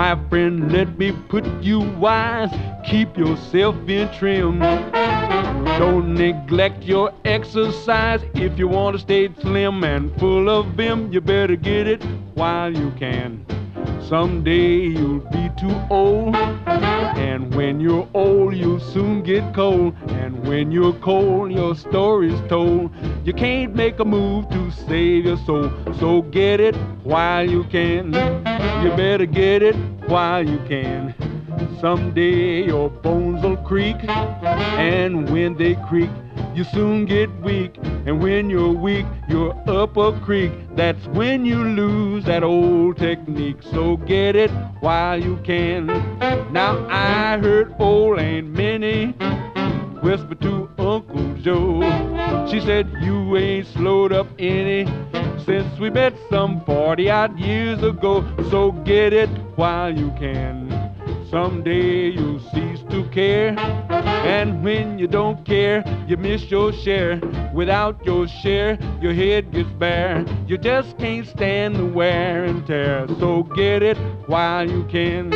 My friend, let me put you wise. Keep yourself in trim. Don't neglect your exercise. If you want to stay slim and full of vim, you better get it while you can. Someday you'll be too old, and when you're old you'll soon get cold, and when you're cold your story's told. You can't make a move to save your soul, so get it while you can. You better get it while you can. Someday your bones will creak, and when they creak you soon get weak, and when you're weak you're up a creek. That's when you lose that old technique, so get it while you can. Now I heard old Aunt Minnie whisper to Uncle Joe. She said, you ain't slowed up any since we met some 40-odd years ago, so get it while you can. Someday you'll cease to care, and when you don't care, you miss your share. Without your share, your head gets bare. You just can't stand the wear and tear, so get it while you can.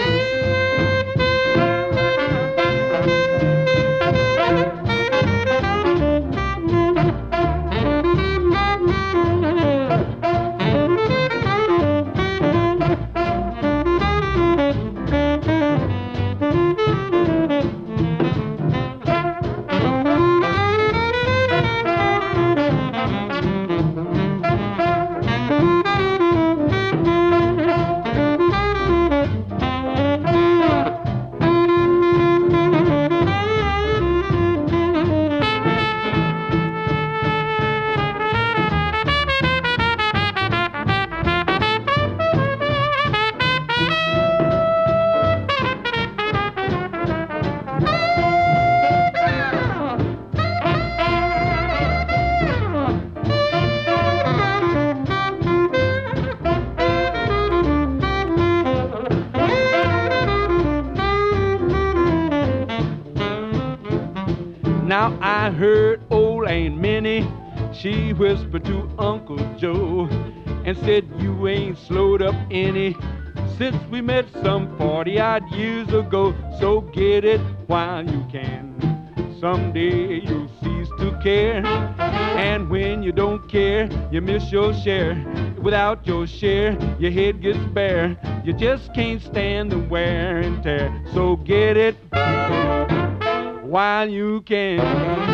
Now I heard old Aunt Minnie, she whispered to Uncle Joe and said, you ain't slowed up any since we met some 40-odd years ago, so get it while you can. Someday you'll cease to care, and when you don't care, you miss your share. Without your share, your head gets bare. You just can't stand the wear and tear, so get it while you can.